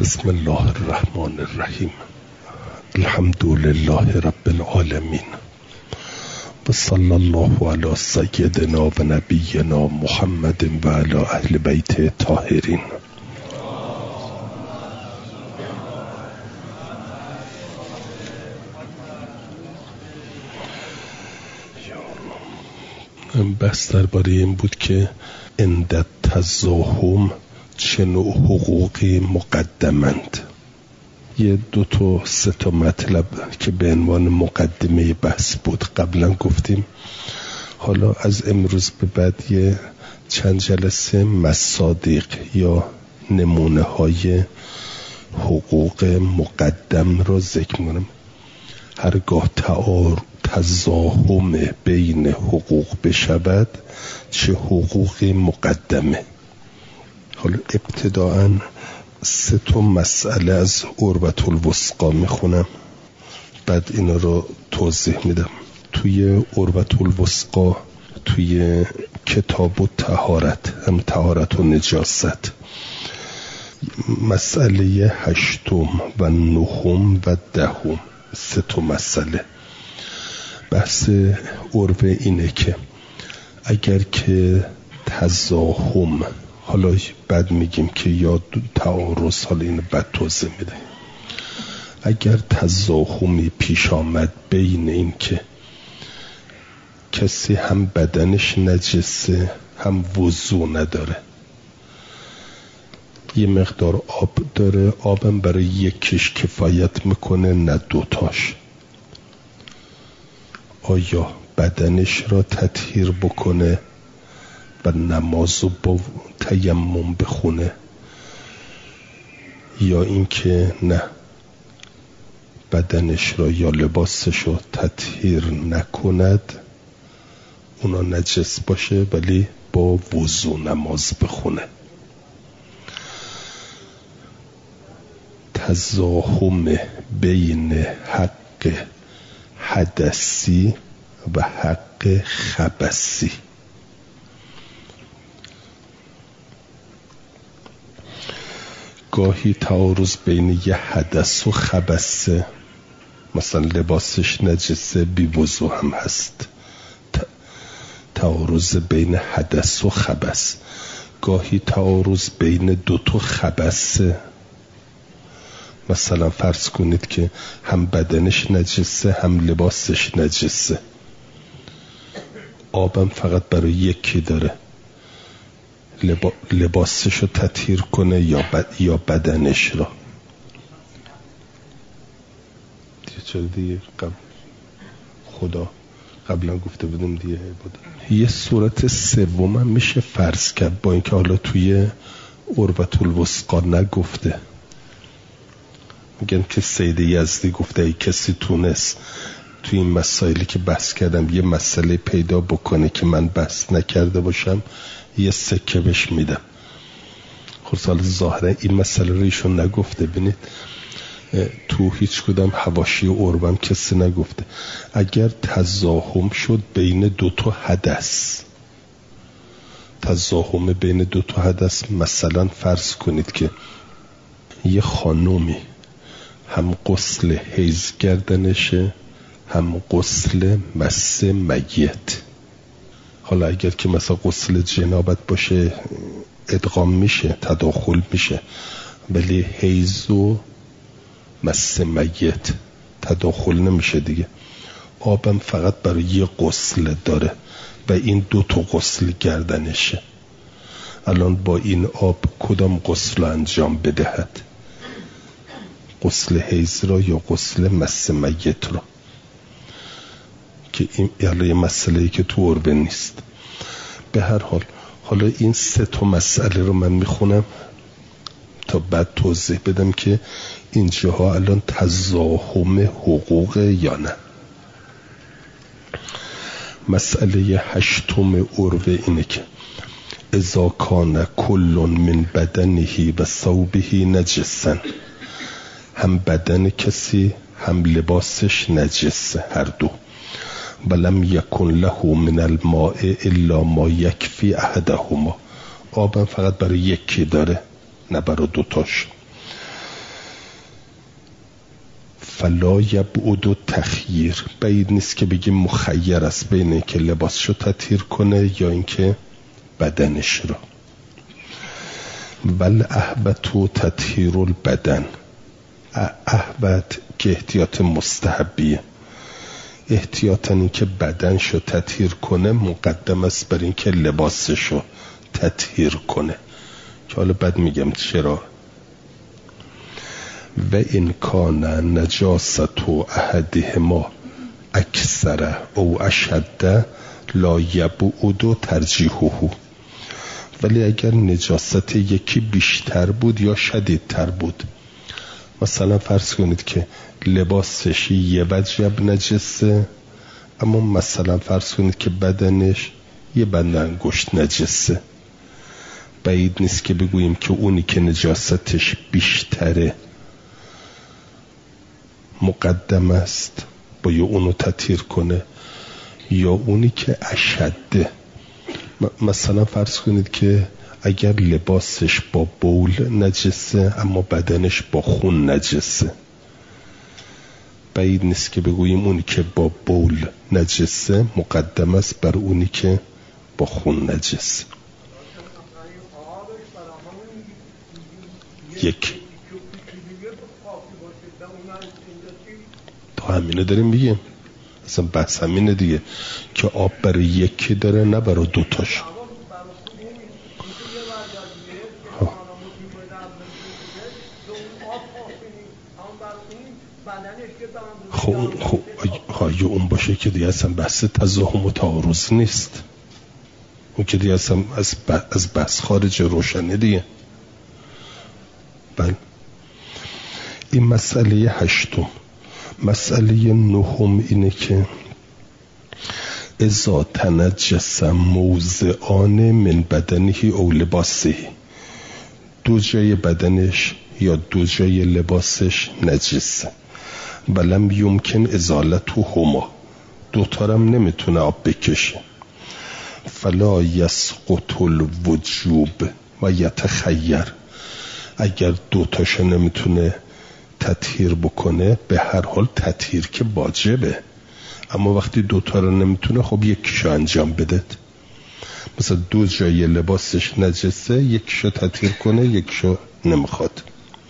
بسم الله الرحمن الرحیم. الحمد لله رب العالمین و صلی الله علی سیدنا و نبینا محمد و علی اهل بیت طاهرین. بحث درباره این بود که عند تزاحم چه نوع حقوقی مقدمند. یه 2 تا 3 تا مطلب که به عنوان مقدمه بحث بود قبلا گفتیم. حالا از امروز به بعد یه چند جلسه مصادیق یا نمونه های حقوق مقدم را ذکر کنم. هرگاه تزاحم بین حقوق بشود چه حقوقی مقدمه. حالا ابتداءً 3 تا مسئله از عروة الوثقی میخونم، بعد اینا رو توضیح میدم. توی عروة الوثقی توی کتاب الطهارت، هم طهارت و نجاست، مسئله 8 و 9 و 10، 3 تا مسئله. بحث عروه اینه که اگر که تزاحم، حالا بعد میگیم که یا تعارض، حالا اینو بعد توضیح میده، اگر تزاحمی پیش آمد بین این که کسی هم بدنش نجسه هم وضو نداره، یه مقدار آب داره، آبم برای یکیش کفایت میکنه نه 2 تاش، آیا بدنش را تطهیر بکنه و نمازو با تیمم بخونه، یا اینکه نه بدنش را یا لباسش را تطهیر نکند، اونا نجس باشه ولی با وضو نماز بخونه. تزاحم بین حق حدثی و حق خبثی. گاهی تعارض بین یه حدث و خبثه، مثلا لباسش نجسه بی وضو هم هست، تعارض بین حدث و خبث. گاهی تعارض بین 2 تا خبثه، مثلا فرض کنید که هم بدنش نجسه هم لباسش نجسه، آبم فقط برای یکی داره، لباسش رو تطهیر کنه یا بدنش را. دیگه خدا قبلا گفته بودیم دیگه بود. یه صورت سوم هم میشه فرض کرد، با اینکه حالا توی عروة الوثقی نگفته. میگن که سید یزدی گفته ای کسی تونست توی این مسائلی که بحث کردم یه مسئله پیدا بکنه که من بحث نکرده باشم، یه سکه بهش میدم. خب ظاهرا این مسئله رو ایشون نگفته. ببینید تو هیچ کدام حواشی عروه هم کسی نگفته. اگر تزاحم شد بین 2 تا حدث، تزاحم بین 2 تا حدث، مثلا فرض کنید که یه خانومی هم غسل حیض گردنشه هم غسل مس میت. حالا اگر که مثلا غسل جنابت باشه ادغام میشه، تداخل میشه، ولی حیض و مس میت تداخل نمیشه دیگه. آبم فقط برای یه غسل داره و این 2 تا غسل گردنشه. الان با این آب کدام غسل انجام بدهد؟ غسل حیض را یا غسل مس میت را؟ که این یه مسئله‌ای که تو عروه نیست. به هر حال حالا این 3 تا مسئله رو من میخونم تا بعد توضیح بدم که اینجاها الان تزاحم حقوق یا نه. مسئله 8 عروه اینه که اذا کان کل من بدنه و ثوبه نجسا، هم بدن کسی هم لباسش نجسه، هر دو. ولم یکن له من الماء الا ما یکفی احدهما، آبم فقط برای یکی داره نه برای 2 تاش. فلا یبعد تخییر، بعید نیست که بگیم مخیر است بین اینکه لباسشو تطهیر کنه یا اینکه بدنش رو. ول احبت تطهیر البدن، احبت که احتیاط مستحبیه، احتیاطاً این که بدنشو تطهیر کنه مقدم است بر این که لباسشو تطهیر کنه، که حالا بعد میگم چرا. و این کان نجاست احدهما اکثر او اشد لا یبعد ترجیحه، ولی اگر نجاست یکی بیشتر بود یا شدیدتر بود، مثلا فرض کنید که لباسش یه وجب نجسه، اما مثلا فرض کنید که بدنش یه بند انگشت نجسه، بعید نیست که بگوییم که اونی که نجاستش بیشتره مقدم است باید اونو تطهیر کنه، یا اونی که اشده. مثلا فرض کنید که اگر لباسش با بول نجسه اما بدنش با خون نجسه، بعید نیست که بگوییم اونی که با بول نجسه مقدم است بر اونی که با خون نجسه. یک تا همینه داریم بگیم، اصلا بحث همینه دیگه که آب برای یکی داره نه برای دوتاش. خب اون باشه که دیگه اصلا بحث تزاحم و تعارض نیست، اون که دیگه اصلا از بحث خارج روشنه دیگه. بله این مسئله 8. مسئله 9 اینه که اذا تنجس موضعان من بدنه او لباسه، دو جای بدنش یا دو جای لباسش نجسه، ولم یمکن ازالتهما، دوتارم نمیتونه آب بکشه، فلا یسقط الوجوب و یتخیر، اگر دوتاشو نمیتونه تطهیر بکنه به هر حال تطهیر که واجبه، اما وقتی دوتا رو نمیتونه خب یکیشو انجام بده. مثلا دو جای لباسش نجسه، یکیشو تطهیر کنه یکیشو نمیخواد.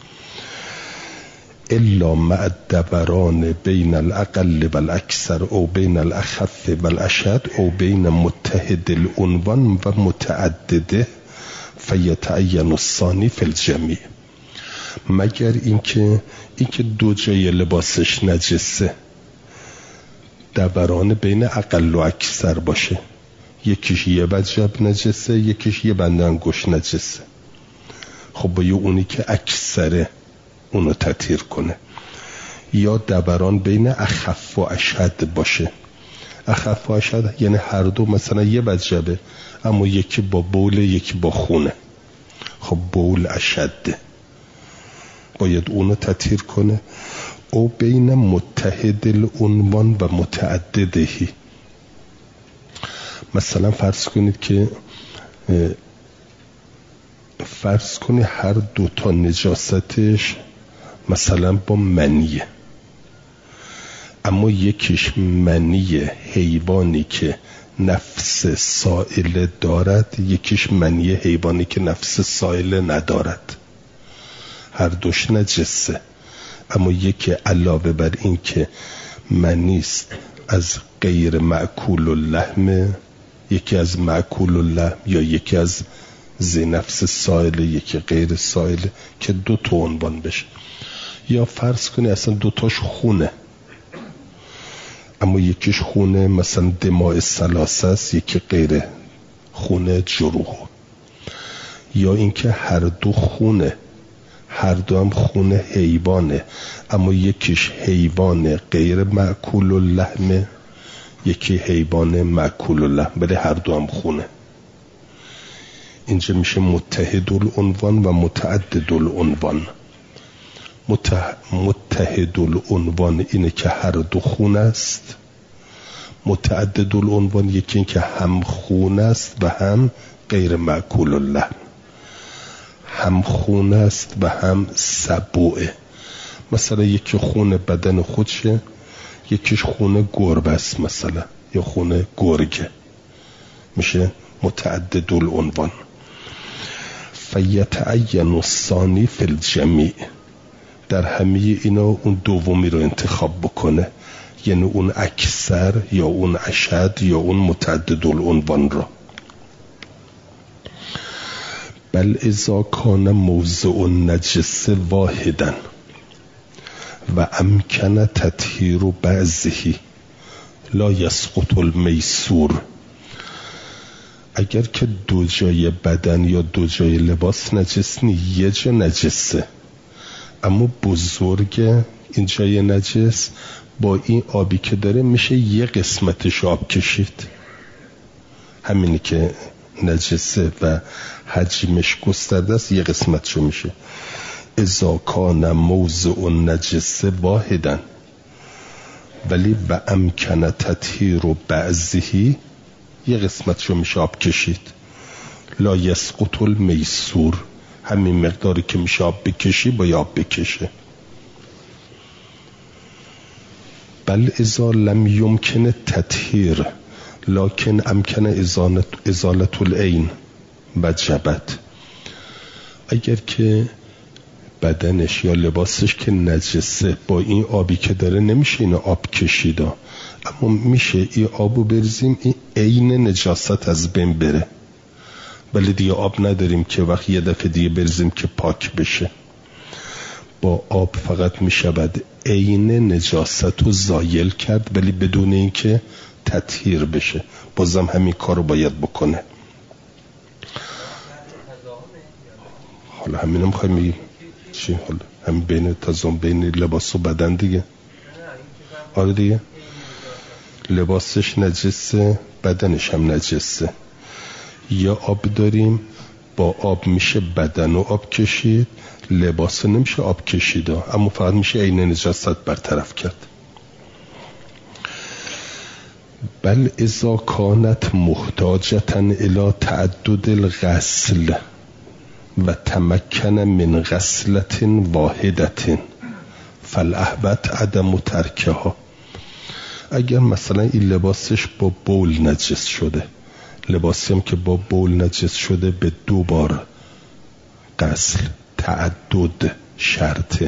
الا مع الدوران بین الاقل والاکثر او بین الاخف والاشد او بین متحد العنوان و متعدده فیتعین الثانی فی الجمیع، مگر اینکه دو جای لباسش نجسه دوران بین اقل و اکثر باشه، یکیش یه وجب نجسه یکیش یه بند انگشت نجسه، خب با یه اونی که اکثره اونو تطهیر کنه، یا دوران بین اخف و اشد باشه. اخف و اشد یعنی هر دو مثلا یه وجبه اما یکی با بول یکی با خونه، خب بول اشده باید اونو تطهیر کنه. او بین متحد العنوان و متعددهی، مثلا فرض کنید هر دوتا نجاستش مثلا با منیه، اما یکیش منی حیوانی که نفس سائل دارد، یکیش منی حیوانی که نفس سائل ندارد، هر دوش نجسه، اما یکی علاوه بر این که منیست از غیر معکول اللحم، یکی از معکول اللحم، یا یکی از ذی نفس سائل یکی غیر سائل، که دو تا عنوان بشه. یا فرض کنی اصلا دوتاش خونه، اما یکیش خونه مثلا دماء ثلاثه است، یکی غیر خونه جروح. یا اینکه هر دو خونه، هر دو هم خونه حیوانه، اما یکیش حیوان غیر معکول اللحم یکی حیوان معکول اللحم، ولی هر دو هم خونه. اینجا میشه متحد العنوان و متعدد العنوان. متحد العنوان اینه که هر دو خونه است، متعدد العنوان یکی این که هم خونه است و هم غیر معکول اللحم، هم خونه است و هم سبوعه. مثلا یکی خون بدن خودشه، یکیش خون گربه است مثلا، یا خون گرگه، میشه متعدد العنوان. فیتعین الثانی فی الجمیع، در همه اینا اون دومی رو انتخاب بکنه، یعنی اون اکثر یا اون اشد یا اون متعدد العنوان رو. بل اذا کان موضع النجس واحدا و امکن تطهیر بعضه لا یسقط المیسور، اگر که دو جای بدن یا دو جای لباس نجس نی، یه جا نجسه اما بزرگ این جای نجس، با این آبی که داره میشه یه قسمتش آب کشید، همینی که نجسه و حجمش گسترده است یه قسمتشو میشه. اذا کان موضع النجس واحدا ولی و امکن تطهیر بعضه، یه قسمتشو میشه آب کشید. لا یسقط المیسور، همین مقداری که میشه آب بکشی با آب بکشه. بل اذا لم یمکن تطهیر لکن امکن ازالت العین وجبت، اگر که بدنش یا لباسش که نجسه با این آبی که داره نمیشه اینو آب کشیدا، اما میشه این آبو بریزیم این عین نجاست از بین بره، ولی دیگه آب نداریم که وقت یه دفعه دیگه بریزیم که پاک بشه. با آب فقط میشه بعد عین نجاست رو زایل کرد ولی بدون اینکه تطهیر بشه، بازم همین کار رو باید بکنه. حالا همینم خواهیم میگیم چی؟ حالا همین بین تضام بین لباس و بدن دیگه. آره دیگه، لباسش نجسه بدنش هم نجسه، یا آب داریم با آب میشه بدن و آب کشید، لباس نمیشه آب کشید اما فقط میشه عین نجاست برطرف کرد. بل اذا کانت محتاجتا الى تعدد الغسل و تمکن من غسلت واحدت فالاحوط عدم ترکها، اگر مثلا این لباسش با بول نجس شده، لباسی هم که با بول نجس شده به 2 بار غسل، تعدد شرطه،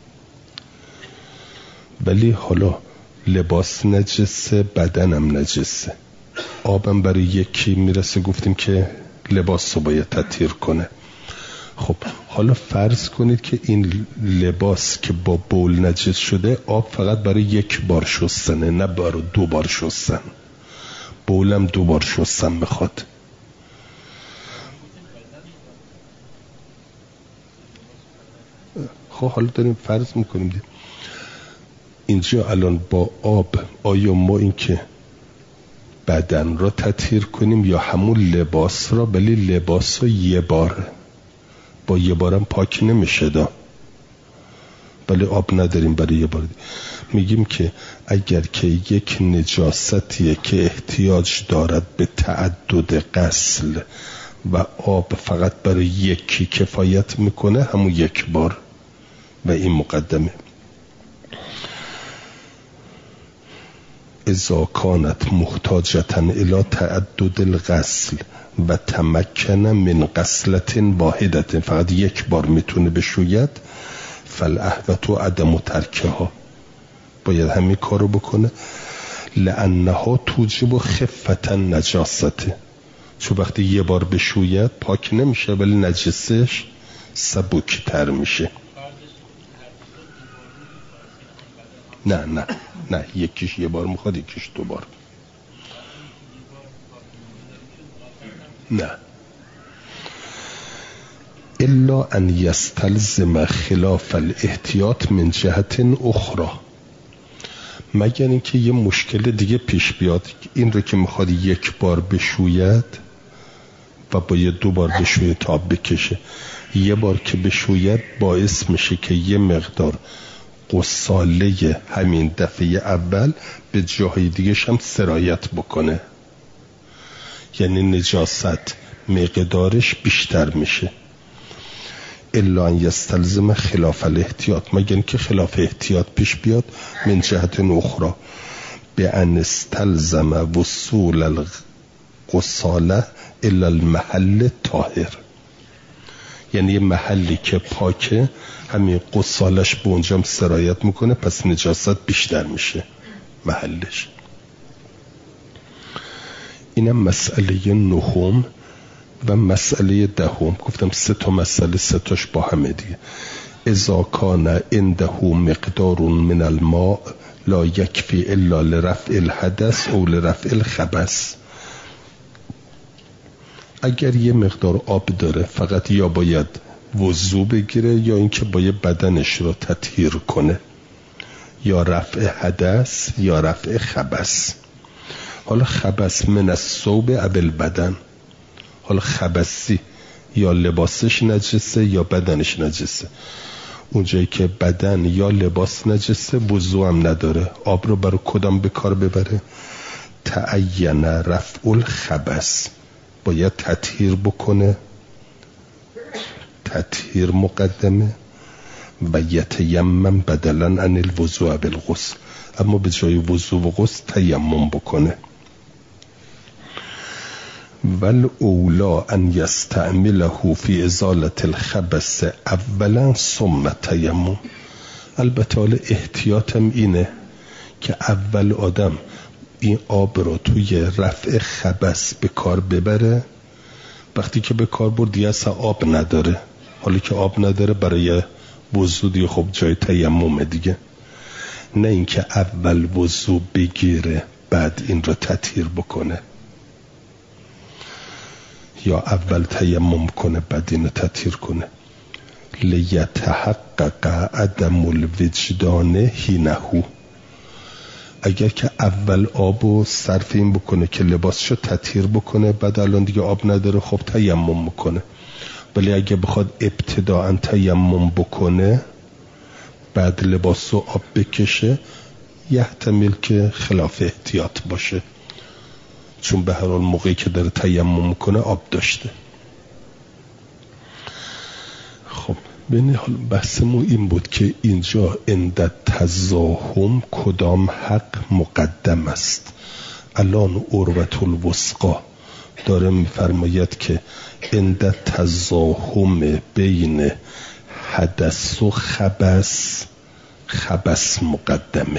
ولی حالا لباس نجسه بدنم نجسه، آبم برای یکی میرسه گفتیم که لباس رو باید تطهیر کنه. خب حالا فرض کنید که این لباس که با بول نجس شده آب فقط برای 1 بار شستنه، نه برای 2 بار شستن، بولم 2 بار شستن بخواد. خب حالا داریم فرض میکنیم اینجا الان با آب آیا ما این که بدن را تطهیر کنیم یا همون لباس را؟ ولی لباس را 1 بار، با 1 بارم پاک نمیشه دا، ولی آب نداریم برای 1 بار. میگیم که اگر که یک نجاستیه که احتیاج دارد به تعدد غسل و آب فقط برای یکی کفایت میکنه، همون 1 بار و این مقدمه. اذا کانت محتاجتا الى تعدد الغسل و تمکن من غسلت واحدت، فقط 1 بار میتونه بشوید، فالاحوط عدم ترکها، باید همین کارو بکنه. لانها توجب خفت نجاسته، چون وقتی 1 بار بشوید پاک نمیشه ولی نجسش سبکتر میشه. نه یکیش 1 بار میخواد، یکیش 2 بار. نه الا ان یستلزم خلاف الاحتیاط من جهت اخرى، مگر اینکه یه مشکل دیگه پیش بیاد، این رو که میخواد 1 بار بشوید و باید 2 بار بشوید تا بکشه، 1 بار که بشوید باعث میشه که یه مقدار غساله همین دفعه اول به جاهای دیگه هم سرایت بکنه، یعنی نجاست مقدارش بیشتر میشه. الا ان یستلزم خلاف الاحتیاط، مگر که خلاف احتیاط پیش بیاد. من جهت اخرى به ان استلزم وصول الغساله الا المحل طاهر، یعنی یه محلی که پاکه همین غسالش به اونجا سرایت میکنه، پس نجاست بیشتر میشه محلش. اینم مسئله نهم. و مسئله دهم گفتم 3 مسئله، 3 با همه دیگه. اذا کان عنده مقدار من الماء لا یکفی الا لرفع الحدث او لرفع الخبث. اگر یه مقدار آب داره فقط یا باید وضو بگیره یا اینکه باید بدنش رو تطهیر کنه، یا رفع حدث یا رفع خبث. حالا خبث من الثوب او البدن، حالا خبثی یا لباسش نجسه یا بدنش نجسه. اونجایی که بدن یا لباس نجسه وضو هم نداره، آب رو برای کدام به کار ببره؟ تعین رفع الخبث، باید تطهیر بکنه، تطهیر مقدمه. و یتیمم بدلا عن الوضوء بالغسل، اما به جای وضو و غسل تیمم بکنه. ول اولا ان یستعمله فی ازالة الخبث اولا ثم تیمم. البته حالا احتیاطم اینه که اول آدم این آب رو توی رفع خبث به کار ببره. وقتی که به کار برد دیگه اصلا آب نداره، حالا که آب نداره برای وضو دیگه خب جای تیممه دیگه. نه اینکه اول وضو بگیره بعد این رو تطهیر بکنه، یا اول تیمم کنه بعد این رو تطهیر کنه. لیتحقق عدم الوجدان حینه، اگر که اول آبو صرف این بکنه که لباسشو تطهیر بکنه، بعد الان دیگه آب نداره خب تیمم میکنه. ولی اگه بخواد ابتداء تیمم بکنه بعد لباسو آب بکشه، یحتمل که خلاف احتیاط باشه، چون به هر حال موقعی که داره تیمم میکنه آب داشته. خب ببینید حال بحثمون این بود که اینجا عند تزاحم کدام حق مقدم است. الان عروة الوثقی داره میفرماید که عند تزاحم بین حدث و خبث، خبث مقدمه.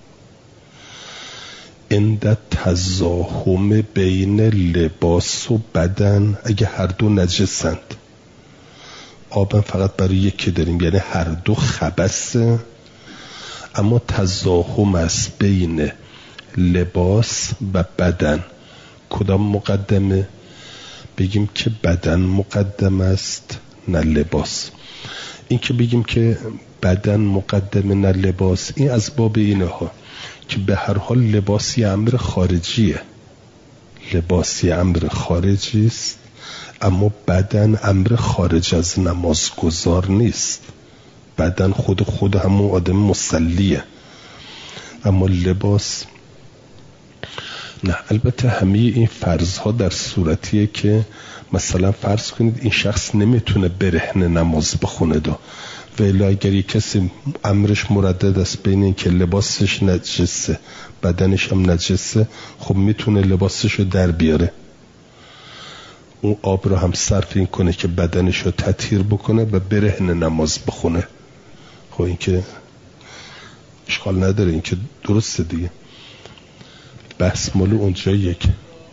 عند تزاحم بین لباس و بدن، اگه هر دو نجسند، آبم فقط برای یکی داریم یعنی هر دو خبثه، اما تزاحم است بین لباس و بدن، کدام مقدمه؟ بگیم که بدن مقدم است نه لباس. این که بگیم که بدن مقدمه نه لباس، این از باب اینه ها که به هر حال لباسی امر خارجیه، لباسی امر خارجی است، اما بدن امر خارج از نمازگزار نیست. بدن خود همون آدم مصلیه، اما لباس نه. البته همه این فرضها در صورتیه که مثلا فرض کنید این شخص نمیتونه برهنه نماز بخونه و الا اگر یک کسی امرش مردد است بین این که لباسش نجسه بدنش هم نجسه، خب میتونه لباسش رو در بیاره، اون آب رو هم صرف این کنه که بدنش رو تطهیر بکنه و برهنه نماز بخونه. خب این که اشکال نداره، این که درسته دیگه. بحث مالو اونجا یک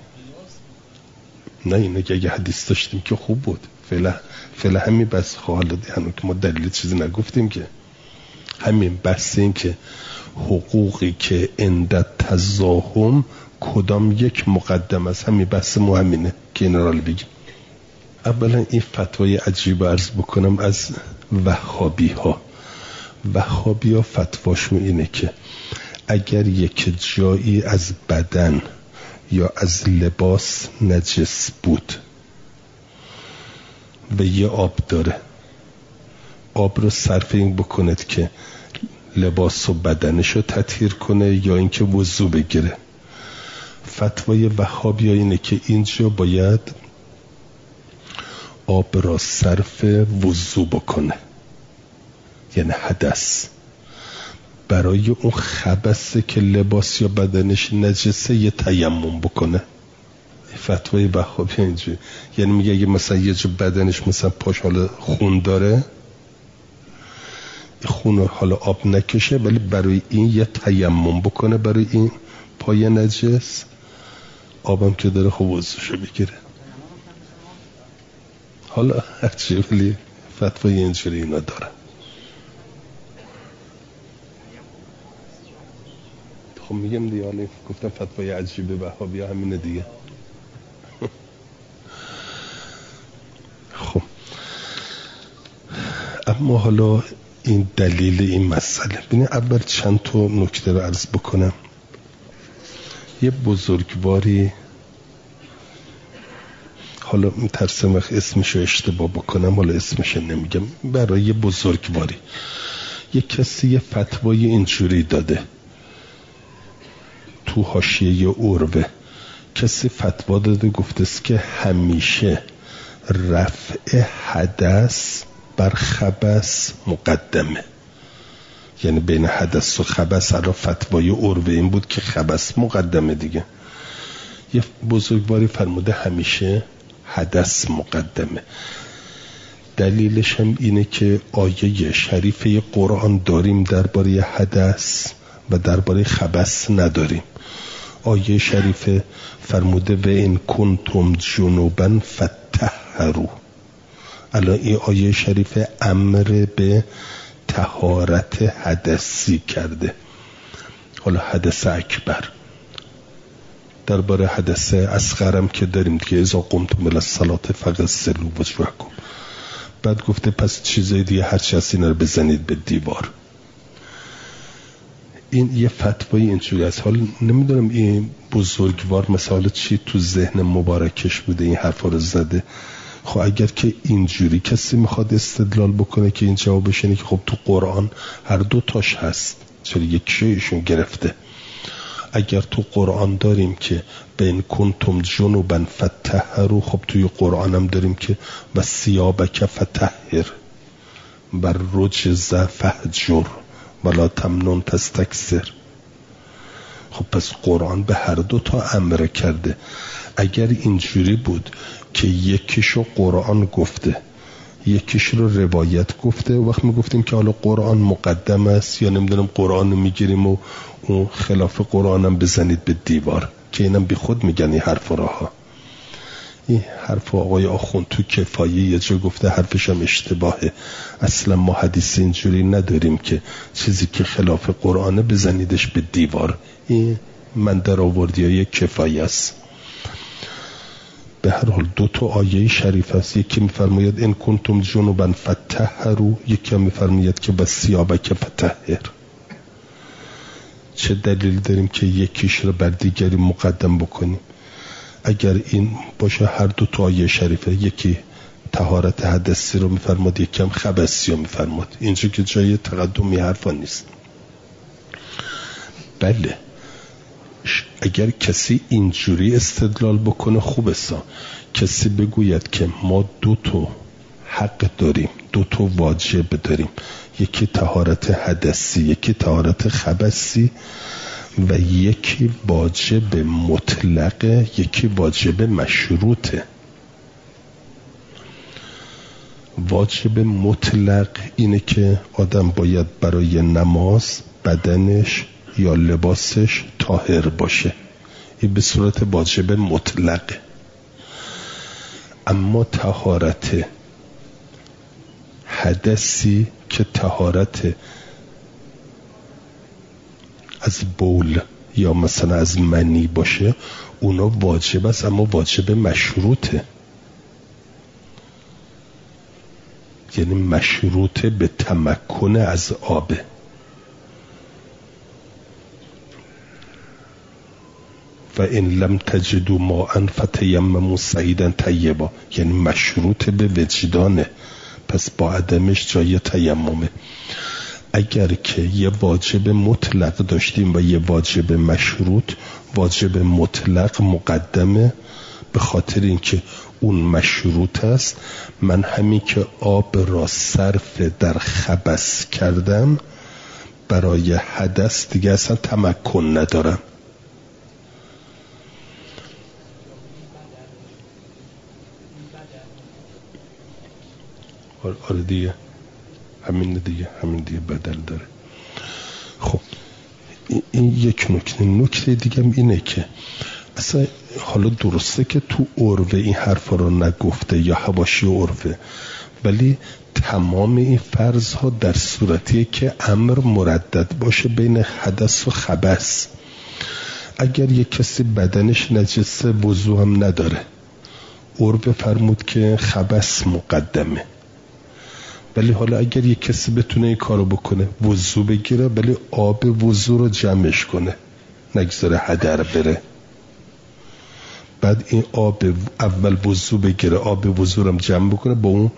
نه اینه که اگه حدیث داشتیم که خوب بود. فعلا همین بحث حالا هنوز که ما دلیل چیزی نگفتیم که همین بحث این که حقوقی که عند تزاحم کدام یک مقدم است، همین بحث مهمینه که این را بگیم. اولا این فتوای عجیب عرض بکنم از وهابی ها. وهابی ها فتواشون اینه که اگر یک جایی از بدن یا از لباس نجس بود و یه آب داره، آب رو صرف این بکند که لباس و بدنش رو تطهیر کنه یا اینکه وضو بگیره. فتوای وهابی اینه که اینجا باید آب را صرف وضو بکنه، یعنی حدث. برای اون خبثه که لباس یا بدنش نجسه یه تیمم بکنه. فتوای وهابی اینجوری، یعنی میگه اگه مثلا یه جو بدنش مثلا پاش حالا خون داره، خون حالا آب نکشه، ولی برای این یه تیمم بکنه، برای این پای نجس، آبم که داره خب وضوشو بگیره. حالا هرچی، ولی فتوای اینجوری اینا دارن. خب میگم دیگه، حالا گفتم فتوای عجیبه وهابی همینه دیگه. خب اما حالا این دلیل این مسئله، ببین اول چند تا نکته رو عرض بکنم. یه بزرگواری، حالا میترسم وقت اسمشو اشتباه بکنم، حالا اسمشو نمیگم، برای یه بزرگواری یه کسی یه فتوای اینجوری داده تو حاشیه عروه. کسی فتوا داده گفته است که همیشه رفع حدث بر خبث مقدمه، یعنی بین حدث و خبث. الان فتوای عروه این بود که خبث مقدمه دیگه. یه بزرگواری فرموده همیشه حدث مقدمه. دلیلش هم اینه که آیه شریفه قرآن داریم درباره حدث و درباره خبث نداریم. آیه شریفه فرموده و این کنتم جنوبا فطهروا. الان این آیه شریفه امر به طهارت حدثی کرده. حالا حدث اکبر، درباره حدث اصغرم که داریم که اذا قمتم الی الصلاة فغسلوا وجوهکم. بعد گفته پس چیزای دیگه هرچی هست اینا رو بزنید به دیوار. این یه فتوای اینجوری است. حالا نمیدونم این بزرگوار مثلا چی تو ذهن مبارکش بوده این حرفا رو زده. خب اگر که اینجوری کسی میخواد استدلال بکنه که این جوابش اینه که خب تو قرآن هر دو تاش هست، چرا یکیشون گرفته؟ اگر تو قرآن داریم که بین کنتم جنوبا فطهروا، خب توی قرآن هم داریم که و ثیابک فطهر بر رجز فهجر ولا تمنن تستکثر. خب پس قرآن به هر دو تا امر کرده. اگر اینجوری بود که یکیشو قرآن گفته یکیش رو روایت گفته، وقت میگفتیم که حالا قرآن مقدم است یا نمیدونم قرآن رو میگیریم و اون خلاف قرآن هم بزنید به دیوار، که اینم بی خود میگن این حرف راها. این حرف آقای آخوند تو کفایه یه جا گفته، حرفش هم اشتباهه. اصلا ما حدیث اینجوری نداریم که چیزی که خلاف قرآنه بزنیدش به دیوار. این من در آوردی های کفایه است. به هر حال دو تا آیه شریف است. یکی میفرماید ان کنتم جنوبا فطهروا، یکی هم میفرماید که بس ثیابک فطهر. چه دلیل داریم که یکیش رو بر دیگری مقدم بکنیم؟ اگر این باشه هر دو تا آیه شریفه، یکی طهارت حدثی رو میفرماد، یکی هم خبثی رو میفرماد. اینجا که جای تقدمی حرفا نیست. بله اگر کسی اینجوری استدلال بکنه خوبه. کسی بگوید که ما دو تا حق داریم، دو تا واجب داریم، یکی طهارت حدثی، یکی طهارت خبثی، و یکی واجب مطلقه، یکی واجب مشروطه. واجب مطلق اینه که آدم باید برای نماز بدنش یا لباسش طاهر باشه، این به صورت واجب مطلق. اما طهارت حدثی که طهارت از بول یا مثلا از منی باشه، اونا واجب است اما واجب مشروطه، یعنی مشروطه به تمکن از آبه. و این لم تجدوا ماء فتیمموا صعیدا طیبا، یعنی مشروط به وجدانه، پس با عدمش جای تیممه. اگر که یه واجب مطلق داشتیم و یه واجب مشروط، واجب مطلق مقدمه، به خاطر اینکه اون مشروط است. من همین که آب را صرف در خبث کردم برای حدث دیگه اصلا تمکن ندارم. آره دیگه همین دیگه بدل داره. خب این یک نکته دیگه اینه که اصلا حالا درسته که تو عرف این حرفا رو نگفته یا حواشی عرفه، ولی تمام این فرض ها در صورتیه که امر مردد باشه بین حدث و خبث. اگر یک کسی بدنش نجسه وضو هم نداره، عرف فرمود که خبث مقدمه. ولی حالا اگر یک کسی بتونه این کارو بکنه، وضو بگیره ولی آب وضو رو جمعش کنه، نگذاره هدر بره، بعد این آب اول وضو بگیره، آب وضو رو جمع بکنه با اون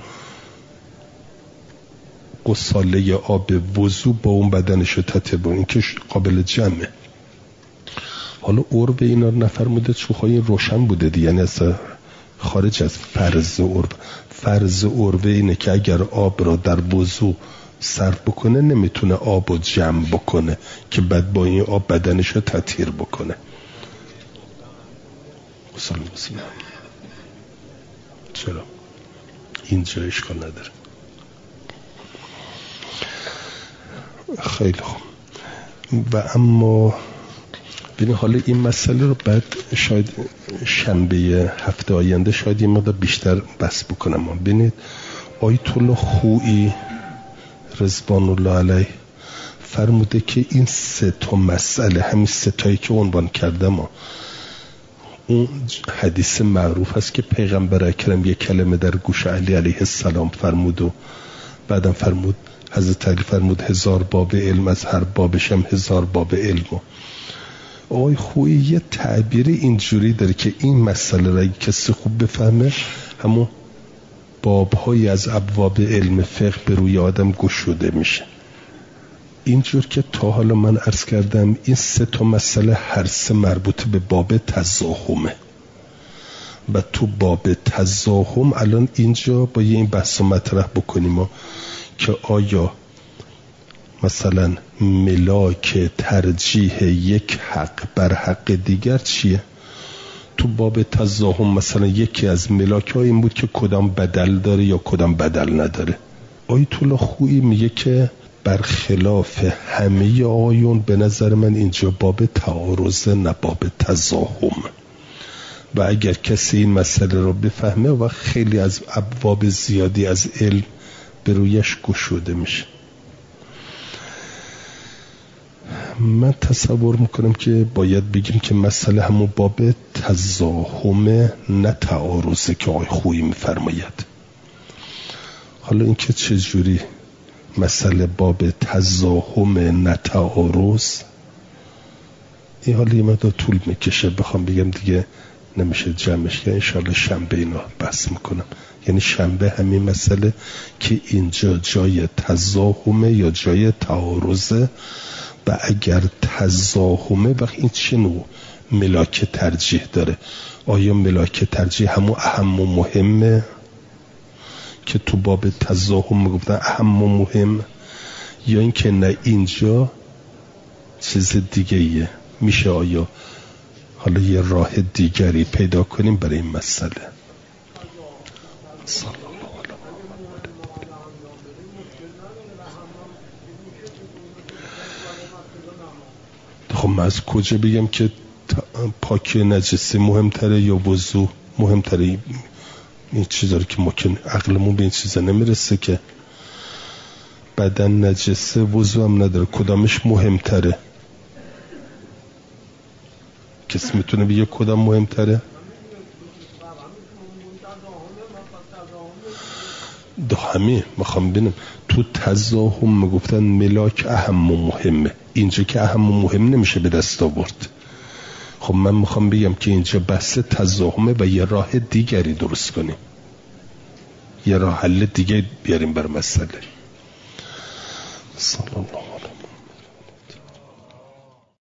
قصاله آب وضو با اون بدنش رو تطهیر بکنه، این که قابل جمعه. حالا عرب اینا نفرموده چوخای روشن بوده دیگه، یعنی اصلا خارج از فرض عرب. فرض عرب اینه که اگر آب را در وضو صرف بکنه نمیتونه آب رو جمع بکنه که بعد با این آب بدنش رو تطهیر بکنه. چرا؟ اینجا اشکال نداره. خیلی خوب. و اما ببین حالا این مسئله رو بعد شاید شنبه هفته آینده شاید یه مقدار بیشتر بحث بکنم. ببینید آیت الله خویی رضوان الله علیه فرموده که این سه تا مسئله، همین سه تایی که عنوان کردم، اون حدیث معروف هست که پیغمبر اکرم یک کلمه در گوش علی علیه السلام فرمود و بعدم فرمود حضرت علی فرمود 1000 باب علم، از هر بابش هم 1000 باب علم. آقای خویی یه تعبیر اینجوری داره که این مسئله را کسی خوب بفهمه همون باب‌های از ابواب علم فقه به روی آدم گشوده میشه. اینجور که تا حالا من عرض کردم این سه تا مسئله هر سه مربوط به باب تزاحمه و تو باب تزاحم الان اینجا با این بحث مطرح بکنیم که آیا مثلا ملاک ترجیح یک حق بر حق دیگر چیه؟ تو باب تزاحم مثلا یکی از ملاک ها این بود که کدام بدل داره یا کدام بدل نداره. آیت الله خویی میگه که برخلاف همه آیون به نظر من اینجا باب تعارض نه باب تزاحم، و اگر کسی این مسئله رو بفهمه و خیلی از ابواب زیادی از علم به رویش گشوده میشه. من تصور میکنم که باید بگیم که مسئله همون باب تزاحم نه تعارضه که آقای خویی میفرماید. حالا این که چجوری مسئله باب تزاحم نه تعارض، این حالا یه مقدار طول میکشه، بخوام بگم دیگه نمیشه جمعش که انشالله شنبه اینا بحث میکنم. یعنی شنبه همین مسئله که اینجا جای تزاحمه یا جای تعارضه، و اگر تزاحمه وقت این چه نوع ملاک ترجیح داره؟ آیا ملاک ترجیح همون اهم و مهمه که تو باب تزاحم میگفتن اهم و مهم، یا اینکه نه اینجا چیز دیگه ایه؟ میشه آیا حالا یه راه دیگری پیدا کنیم برای این مسئله؟ خب من از کجا بگم که پاکی نجسی مهمتره یا وضو مهمتره؟ این چیزا رو که ممکن عقلمون به این چیزا نمیرسه که بدن نجسه وضو هم نداره، کدامش مهمتره؟ کسی میتونه بگه کدام مهمتره؟ دو همین میخوام ببینم. تو تزاحم میگفتن ملاک اهم و مهمه، اینجا که اهم و مهم نمیشه به دست آورد. خب من میخوام بگم که اینجا بحث تزاحمه و یه راه دیگری درست کنیم، یه راه حل دیگه بیاریم بر مسئله. صلی الله